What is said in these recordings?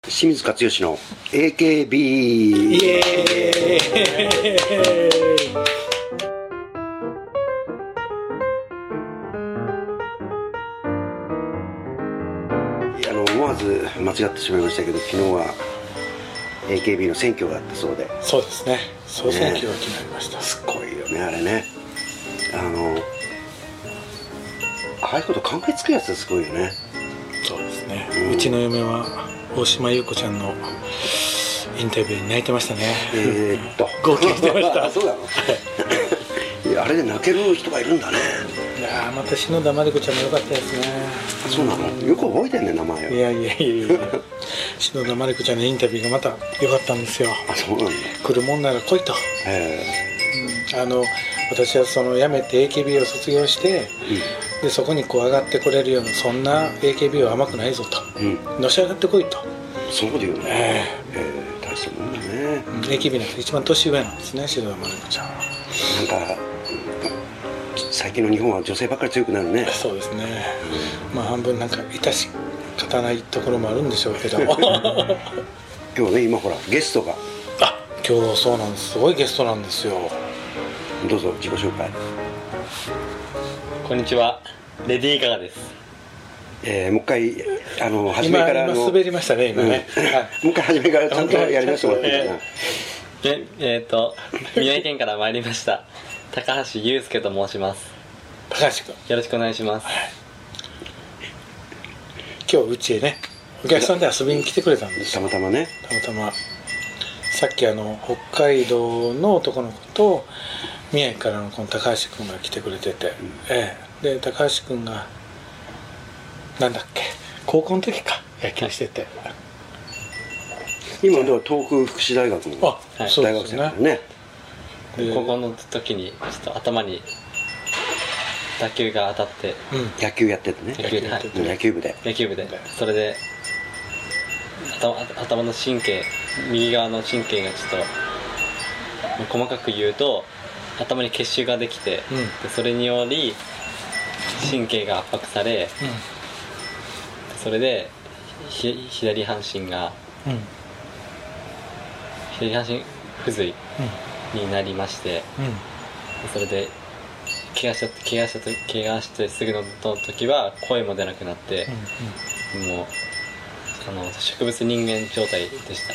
清水勝義の AKB。 イエーイ。 思わず間違ってしまいましたけど、昨日は AKB の選挙があったそうで。 そうですね、総選挙が決まりました、ね、 すごいよねあれね。ああいうこと考えつくやつすごいよね。 そうですね、うちの嫁は大島優子ちゃんのインタビューに泣いてましたね。号泣してましたそうなのいや、あれで泣ける人がいるんだね。 いや、また篠田麻里子ちゃんも良かったですね。 そうなの、よく覚えてんね名前を。 いや篠田麻里子ちゃんのインタビューがまた良かったんですよ。 あ、そうなんだ。 来るもんなら来いと。私はその辞めて AKB を卒業して、でそこにこう上がってこれるような、そんな AKB は甘くないぞと、のし上がってこいと。 そうだよね。大したもんだね。 AKB なんて一番年上なんですね、篠田麻里子ちゃんは。 なんか最近の日本は女性ばっかり強くなるね。 そうですね、まあ半分なんか致し方ないところもあるんでしょうけど今日ね、今ほらゲストが。 今日そうなんです、すごいゲストなんですよ。 どうぞ自己紹介。 こんにちは、レディー・ガガです。 もう一回初めから今滑りましたね今ね、 もう一回初めからちゃんとやりましてもらっていいかな。 宮城県から参りました高橋祐介と申します。 高橋君、 よろしくお願いします。 今日うちへね、お客さんで遊びに来てくれたんですたまたまね。 たまたまさっき北海道の男の子と宮城からのこの高橋君が来てくれてて、で高橋君がなんだっけ、高校の時か野球してて、 今では東北福祉大学の大学生だね。 高校の時にちょっと頭に打球が当たって、 野球やっててね。野球部でそれで頭の神経、右側の神経がちょっと細かく言うと頭に結晶ができて、でそれにより神経が圧迫され、それで左半身不随になりまして、それで怪我してすぐの時は声も出なくなって、もう植物人間状態でした、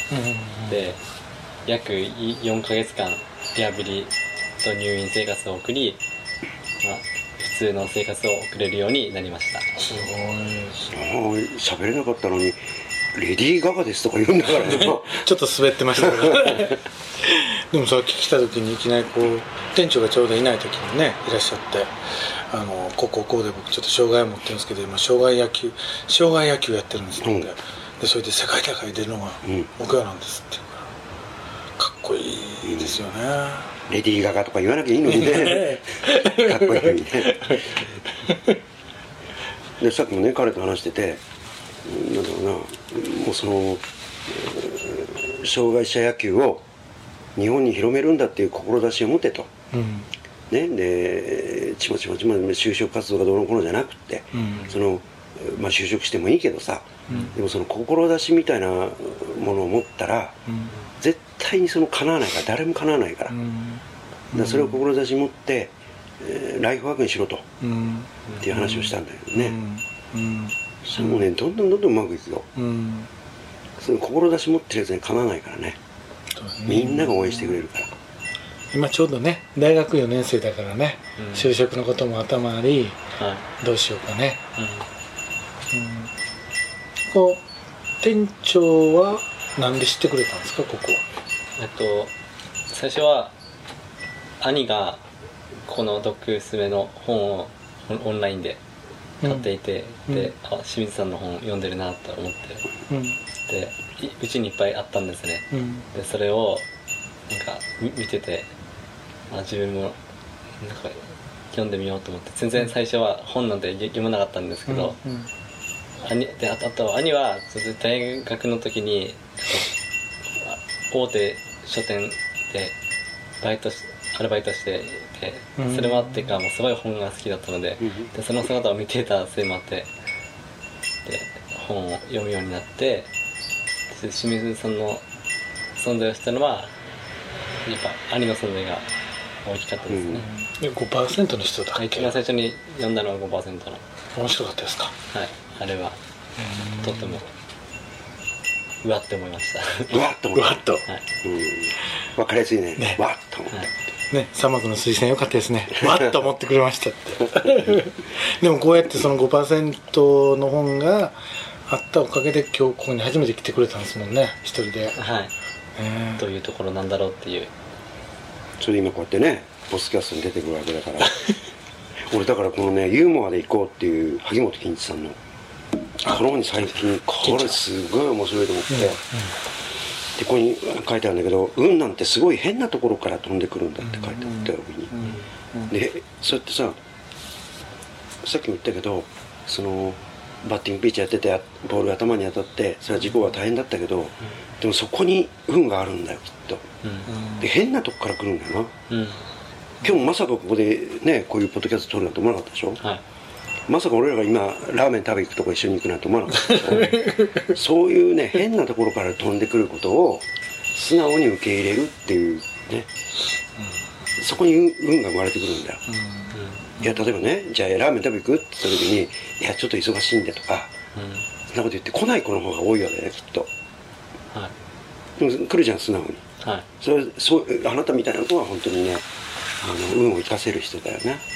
で約4ヶ月間リハビリと入院生活を送り、普通の生活を送れるようになりました。 すごい。喋れなかったのにレディー・ガガですとか言うんだからねちょっと滑ってましたけどでもさっき来た時にいきなりこう店長がちょうどいない時にねいらっしゃって、こうで僕ちょっと障害を持ってるんですけど今障害野球やってるんですので、でそれで世界大会出るのが目標なんですって言うから、かっこいいですよね。 レディー・ガガとか言わなきゃいいのにねかっこいいのにねでさっきもね彼と話してて、なんだろうな、もうその障害者野球を日本に広めるんだっていう志を持てと、でちまちま就職活動がどうのこうのじゃなくって、就職してもいいけどさ、でもその志みたいなものを持ったら、絶対に叶わないから、誰も叶わないから、だからそれを志持って、ライフワークにしろと、っていう話をしたんだけどね、それもねどんどんうまくいくよ、その志持ってるやつに叶わないからね、みんなが応援してくれるから。 今ちょうどね大学4年生だからね、就職のことも頭あり、どうしようかね、こう店長はなんで知ってくれたんですか、ここは。 最初は兄がこのドッグスメの本をオンラインで買っていて、で清水さんの本読んでるなと思って、でうちにいっぱいあったんですね、でそれをなんか見てて、自分もなんか読んでみようと思って、全然最初は本なんて読まなかったんですけど、あと兄は大学の時に大手書店でアルバイトしてて、それもあってかもうすごい本が好きだったので、でその姿を見ていたせいもあって、で本を読むようになって、 清水さんの存在をしたのはやっぱ兄の存在が大きかったですね。 で 5% の人だっけ。 一番最初に読んだのは 5% の。 面白かったですか。 はい、あれはとてもうわって思いました。 うわっと思った。 うわっと、 はい、 分かりやすいね。わっと思った、 はいね、サマクの推薦良かったですね。わっと思ってくれましたってでもこうやってその 5% の本があったおかげで今日ここに初めて来てくれたんですもんね、一人で。 はい、どういうところなんだろうっていう。 それで今こうやってねポスキャストに出てくるわけだから俺だからこのねユーモアでいこうっていう萩本欽一さんのこの本に最近これすごい面白いと思って、でここに書いてあるんだけど、運なんてすごい変なところから飛んでくるんだって書いてあったように、でそうやってさっきも言ったけど、そのバッティングピッチャーやっててボールが頭に当たってそれは事故は大変だったけど、でもそこに運があるんだよきっと、で変なとこから来るんだよな、今日もまさかここでねこういうポッドキャスト撮るなんて思わなかったでしょ、はい、まさか俺らが今ラーメン食べ行くとこ一緒に行くなんて思わなかったでしょそういうね変なところから飛んでくることを素直に受け入れるっていうね、そこに運が生まれてくるんだよ、いや例えばね、じゃあラーメン食べ行くって言った時に、いやちょっと忙しいんでとか、そんなこと言って来ない子の方が多いわけねきっと、はい、でも来るじゃん素直に、はい、そうあなたみたいな子は本当にね運を生かせる人だよね。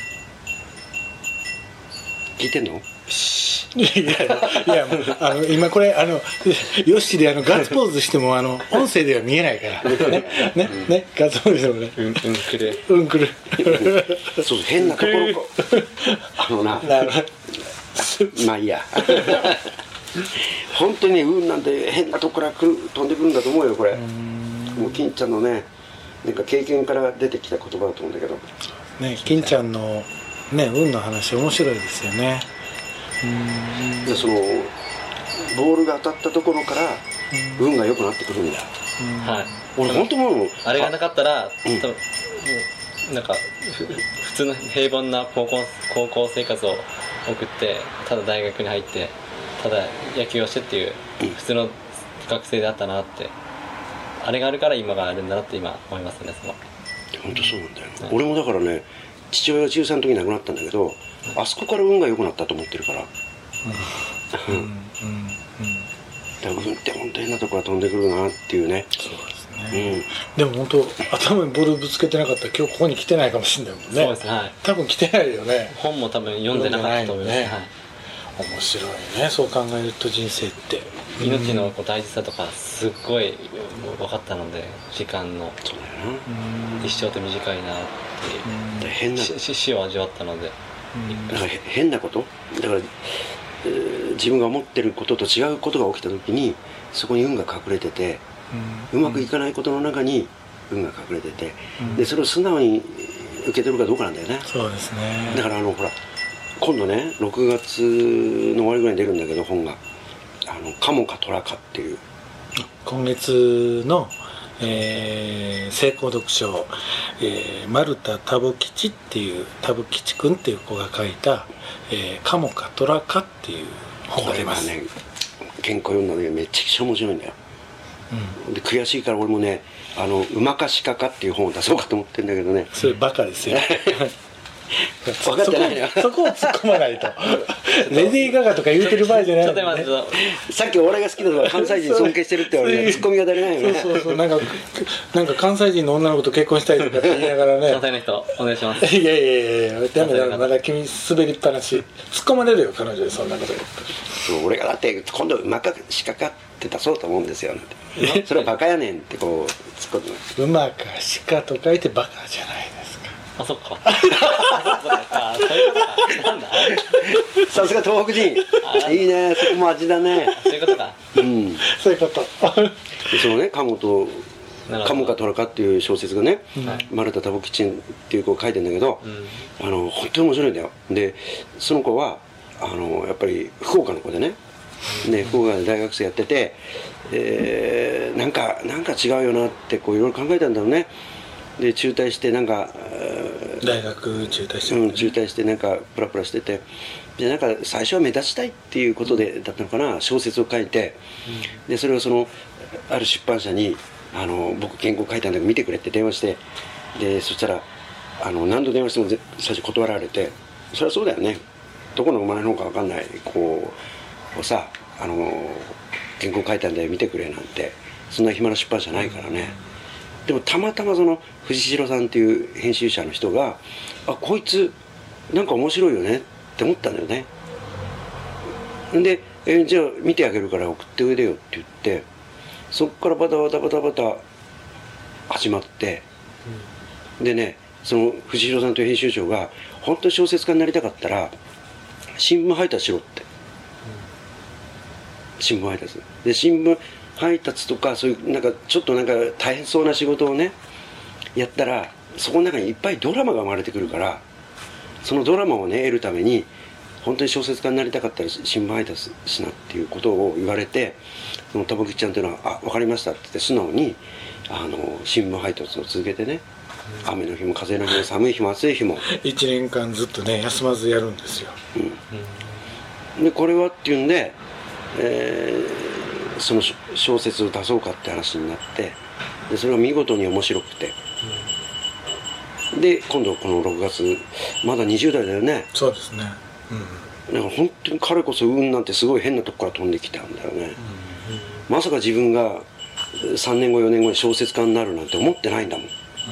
聞いてんの？ いや今これヨッシーでガッツポーズしても音声では見えないからねガッツポーズしてもねうんくるそう変なところなまあいいや本当にね運なんて変なとこから飛んでくるんだと思うよこれ。もう金ちゃんのねなんか経験から出てきた言葉だと思うんだけどね、金ちゃんのね運の話面白いですよね。 でそのボールが当たったところから運が良くなってくるんだよ、はい、俺本当もうあれがなかったら、多分もうなんか普通の平凡な高校生活を送ってただ大学に入ってただ野球をしてっていう普通の学生であったなって、あれがあるから今があるんだなって今思いますね。 本当そうなんだよ、はい、俺もだからね父親が中3の時に亡くなったんだけど、あそこから運が良くなったと思ってるから、だから運って本当に変なとこから飛んでくるなっていうね。 そうですね、でも本当頭にボールぶつけてなかったら今日ここに来てないかもしれないもんね。 そうです、はい、 多分来てないよね。 本も多分読んでなかったと思います、ね、はい、 面白いねそう考えると人生って命の大事さとかすっごい分かったので、時間の一生って短いなっていう変な死を味わったので、 だから変なことだから、自分が思ってることと違うことが起きた時にそこに運が隠れてて、うまくいかないことの中に運が隠れてて、でそれを素直に受け取るかどうかなんだよね。 そうですね。 だからほら今度ね6月の終わりぐらいに出るんだけど本がカモかトラかっていう今月の、成功読書、丸田多母吉っていう多母吉くんっていう子が書いた、カモかトラかっていう本が出ます。 これはね原稿読んだのにめっちゃ面白いんだよ、で悔しいから俺もね馬か鹿かっていう本を出そうかと思ってるんだけどね。 それバカですよ分かってないよそこを突っ込まないとレディー・ガガとか言うてる場合じゃない、ね、 さっき俺が好きだとか関西人尊敬してるって言われてツッコミが足りないよね。 そうなんか関西人の女の子と結婚したいとかって言いながらね関西の人お願いします。 いやダメだ、まだ君滑りっぱなし突っ込まれるよ彼女でそんなこと言って。 そう俺がだって今度馬か鹿かって出そうと思うんですよなんてそれはバカやねんってこう突っ込んでます。 馬か鹿と書いてバカじゃないですか。 あ、そっかそういうことか。なんださすが東北人いいね、そこも味だね。 そういうことか。 そういうことでそのねカモかトラかっていう小説がね、丸田多母吉っていう子が書いてるんだけど、本当に面白いんだよ。でその子はやっぱり福岡の子でね、福岡で大学生やってて、なんか違うよなってこういろいろ考えたんだろうね。で中退してなんか大学中退して、 中退してなんかプラプラしてて、 でなんか最初は目立ちたいっていうことでだったのかな、小説を書いて、でそれをある出版社に僕原稿書いたんだけど見てくれって電話して、でそしたら何度電話しても最初断られて、それはそうだよね、どこの生まれの方か分かんない子をさ原稿書いたんで見てくれなんてそんな暇な出版社ないからね。でもたまたま藤代さんっていう編集者の人がこいつなんか面白いよねって思ったんだよね。で、じゃあ見てあげるから送っておいでよって言って、そっからバタバタバタバタ始まって、でね、その藤代さんという編集長が本当に小説家になりたかったら新聞配達しろって、新聞配達で、新聞配達とかそういうなんかちょっとなんか大変そうな仕事をねやったら、そこの中にいっぱいドラマが生まれてくるから、そのドラマをね得るために本当に小説家になりたかったら新聞配達しなっていうことを言われて、その玉木ちゃんというのは分かりましたって言って素直に新聞配達を続けてね、雨の日も風の日も寒い日も暑い日も 1年間ずっとね休まずやるんですよ、 でこれはっていうんで、その小説を出そうかって話になって、でそれが見事に面白くて、で今度この6月まだ20代だよね。 そうですね、 だから本当に彼こそ運なんてすごい変なとこから飛んできたんだよね、まさか自分が3年後4年後に小説家になるなんて思ってないんだもん、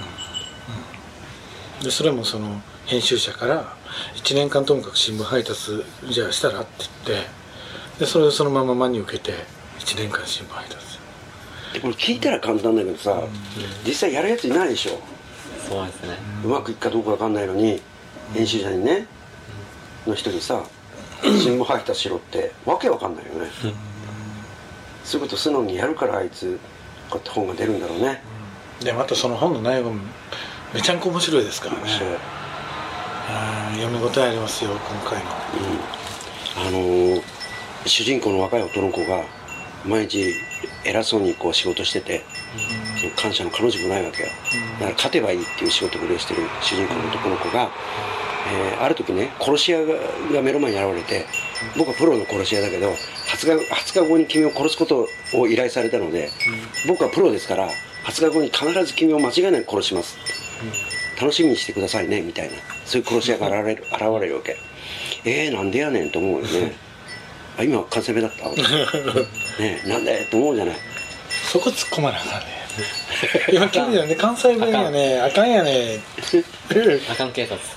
でそれもその編集者から1年間ともかく新聞配達じゃあしたらって言って、でそれをそのまま真に受けて1年間新聞配達で、これ聞いたら簡単だけどさ、実際やるやついないでしょ。 そうですね、 うまくいくかどうか分かんないのに編集者にねの人にさ新聞配達しろってわけわかんないよね、そういうこと素直にやるからあいつこうやって本が出るんだろうね、 でまたその本の内容もめちゃんこ面白いですからね。読み応えありますよ今回の、 主人公の若い男の子が毎日偉そうにこう仕事してて、その感謝の彼女もないわけよ、だから勝てばいいっていう仕事ぶりをしてる主人公の男の子が、ある時ね殺し屋が目の前に現れて、僕はプロの殺し屋だけど20日後に君を殺すことを依頼されたので、僕はプロですから20日後に必ず君を間違いなく殺しますって、楽しみにしてくださいねみたいな、そういう殺し屋が現れるわけ。なんでやねんと思うよね今関西弁だったねえなんでと思うじゃない。 そこ突っ込まなあかんね今君だよね、関西弁やね、あかんやねあかん警察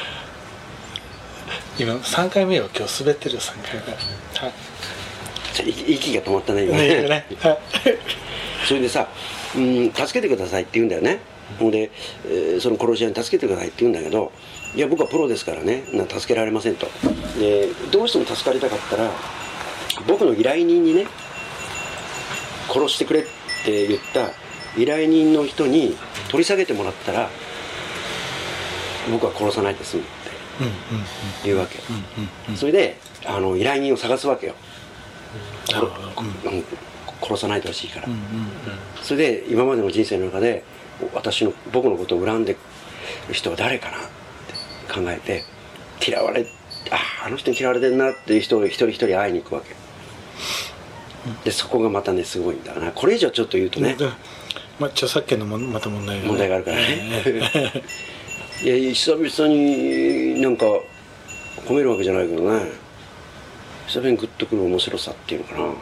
今3回目よ、今日滑ってるよ3回目、 息が止まったね今ねそれでさ、助けてくださいって言うんだよね。ほんで、その殺し屋に助けてくださいって言うんだけど、いや僕はプロですからね助けられませんと。でどうしても助かりたかったら僕の依頼人にね殺してくれって言った依頼人の人に取り下げてもらったら僕は殺さないで済むって言うわけ、それで依頼人を探すわけよ、殺さないでほしいから、それで今までの人生の中で僕のことを恨んでる人は誰かなって考えて、あの人に嫌われてるなっていう人を一人一人会いに行くわけで、そこがまたねすごいんだな。これ以上ちょっと言うとね、 著作権のまた問題があるからねいや久々になんか褒めるわけじゃないけどね、久々にグッとくる面白さっていうのかな。 こ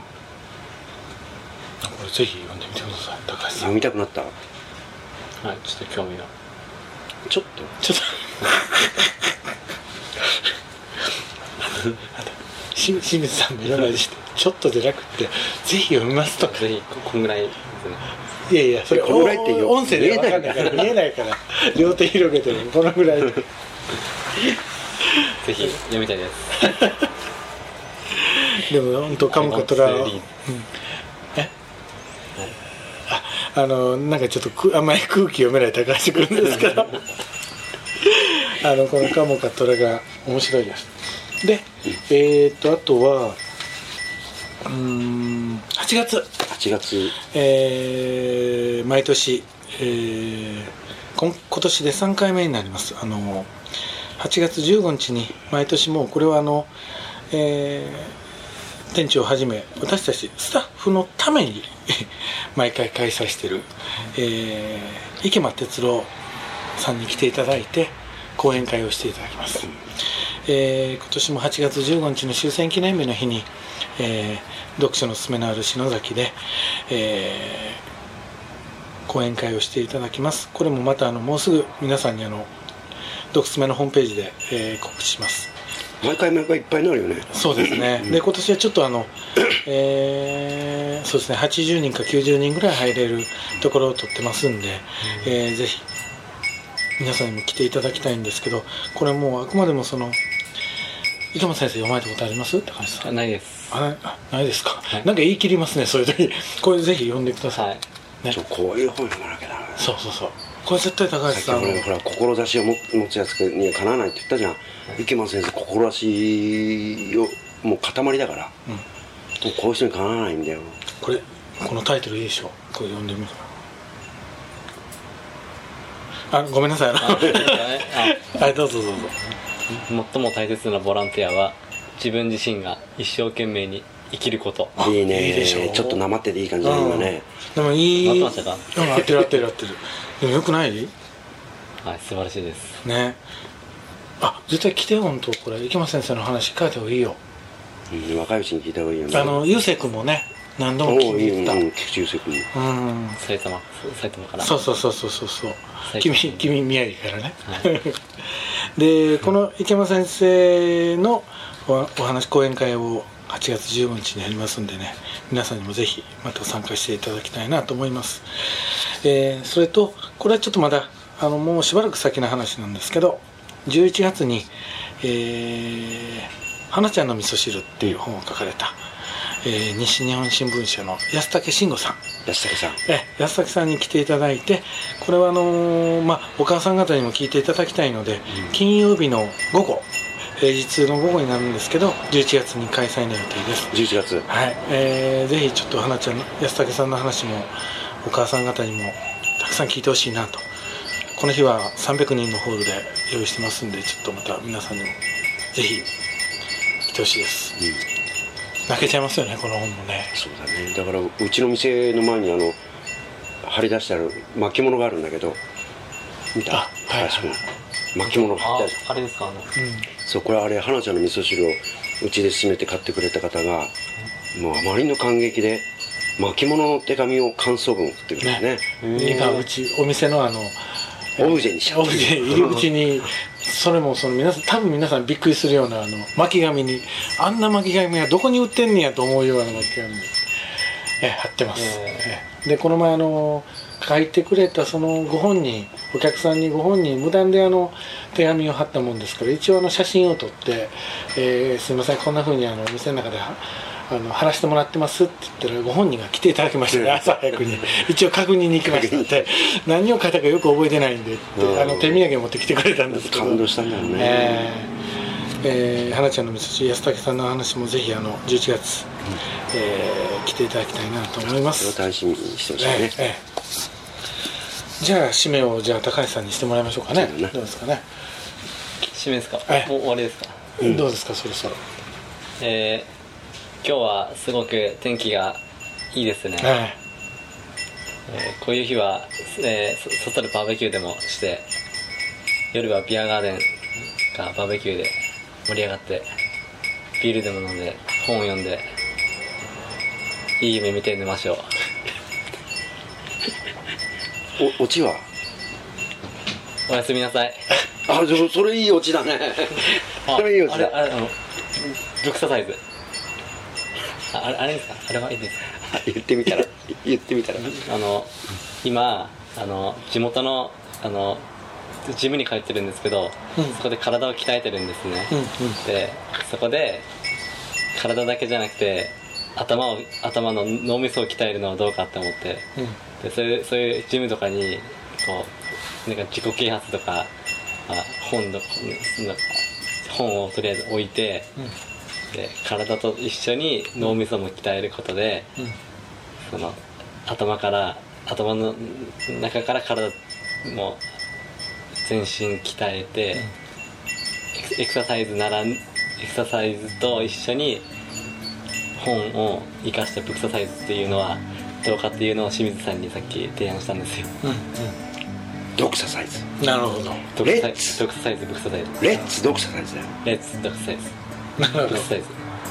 れぜひ読んでみてください、高橋さん。 読みたくなった。 はい、ちょっと興味がちょっと清水さんの占いでしてちょっとじゃなくてぜひ読みますとか、 ぜひこんぐらいですね。いやそれこのぐらいって音声で分かんないから見えないから両手広げてるこのぐらいでぜひ読みたいですでも本当カモカトラなんかちょっとあんまり空気読めない高橋君ですからこのカモカトラが面白いです。であとは8月、毎年、今年で3回目になります8 8月15日に毎年もうこれは店長をはじめ私たちスタッフのために毎回開催している、池間哲郎さんに来ていただいて講演会をしていただきます。今年も8月15日の終戦記念日の日に、読書の勧めのある篠崎で、講演会をしていただきます。これもまたもうすぐ皆さんに読書めのホームページで、告知します。 毎回いっぱいになるよね。 そうですね。で今年はちょっとそうですね、80人か90人ぐらい入れるところを取ってますんで、ぜひ皆さんにも来ていただきたいんですけど、これもうあくまでも池本先生読まれたことあります？高橋さん。 ないです。 ないですか、 はい、 なんか言い切りますね、そういう時。これぜひ読んでください、 はいね、 こういう本読まなきゃダメだね。 そうこれ絶対高橋さんほら志を持つやつにはかなわないって言ったじゃん。池間先生志をもう塊だから、もうこういう人にかなわないんだよ。 このタイトルいいでしょ。これ読んでみます。ごめんなさい。はい、どうぞ。 最も大切なボランティアは自分自身が一生懸命に生きること。 いいね。 いいでしょ。 ちょっとなまってていい感じだ今ね。 でもいい。 なってましたか？ 合ってる。でもよくない？ はい、素晴らしいですね。絶対来て本当これ池間先生の話書いた方がいいよ。 若いうちに聞いた方がいいよね。 ゆうせい君もね、何度も聞いてきた。 菊池雄星君。 埼玉から。 そう。君宮城からね。 はい、 でこの池間先生のお話講演会を8月15日にやりますんでね、皆さんにもぜひまた参加していただきたいなと思います。それとこれはちょっとまだもうしばらく先の話なんですけど、11月に花ちゃんの味噌汁っていう本を書かれた、西日本新聞社の安武慎吾さん。安武さんに来ていただいて、これはお母さん方にも聞いていただきたいので、金曜日の午後、平日の午後になるんですけど、11月に開催の予定です。 11月。 はい。ぜひちょっと花ちゃんの安武さんの話もお母さん方にもたくさん聞いてほしいなと。この日は300人のホールで用意してますんで、ちょっとまた皆さんにもぜひ来てほしいです。泣けちゃいますよね、この本もね。 そうだね。だからうちの店の前に貼り出してある巻物があるんだけど、見た？巻物が貼ってある。 あれですか？ そう、これ花ちゃんの味噌汁をうちで勧めて買ってくれた方が、もうあまりの感激で巻物の手紙を感想文を送ってくれるね。 今うちお店のオブジェにしちゃって、 オブジェ入り口にそれも多分皆さんびっくりするような巻紙に、あんな巻紙はどこに売ってんねやと思うような巻紙に貼ってます。でこの前書いてくれたそのご本人、お客さんにご本人無断で手紙を貼ったもんですから、一応写真を撮って、すいませんこんな風に店の中で貼らせてもらってますって言ったら、ご本人が来ていただきましたね、朝早くに。一応確認に行きましたって。何を書いたかよく覚えてないんでって手土産持ってきてくれたんですけど、 感動したんだよね。 花ちゃんの味噌汁安武さんの話もぜひ11月、来ていただきたいなと思います。 楽しみにしてほしいね。 じゃあ締めを高橋さんにしてもらいましょうかね。どうですかね。 締めですか？もう終わりですか？ どうですか、そろそろ。 今日はすごく天気がいいですね。こういう日は、外でバーベキューでもして、夜はビアガーデンかバーベキューで盛り上がって、ビールでも飲んで本を読んでいい夢見て寝ましょう。 オチはおやすみなさい。 それいいオチだね。それいいオチだ。 ドクササイズ。あれですか？あれはいいですか？ 言ってみたら今地元のジムに通ってるんですけど、そこで体を鍛えてるんですね。でそこで体だけじゃなくて頭の脳みそを鍛えるのはどうかって思って、でそういうジムとかになんか自己啓発とか本をとりあえず置いて、で体と一緒に脳みそも鍛えることで、その頭の中から体も全身鍛えて、 エクササイズと一緒に本を生かしたブクササイズっていうのはどうかっていうのを清水さんにさっき提案したんですよ。 ドクササイズ。 なるほど。 ドクササイズブクササイズ。 レッツドクササイズだよ。 レッツドクササイズ。 なるほど。 ブクササイズ。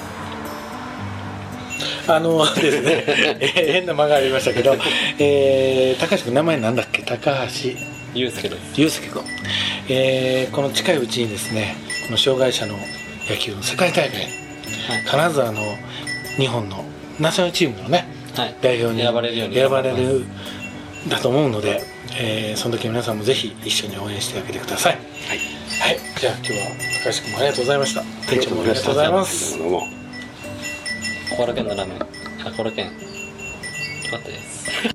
ですね、変な間がありましたけど、高橋君名前なんだっけ？高橋祐介です。 祐介君、この近いうちにですね、この障害者の野球の世界大会、金沢の日本のナショナルチームのね、代表に選ばれるだと思うので、その時皆さんもぜひ一緒に応援してあげてください。はい、はい、じゃあ今日は高橋君もありがとうございました。店長もありがとうございます。 どうも。 コロケンのラーメン、コロケンよかったです。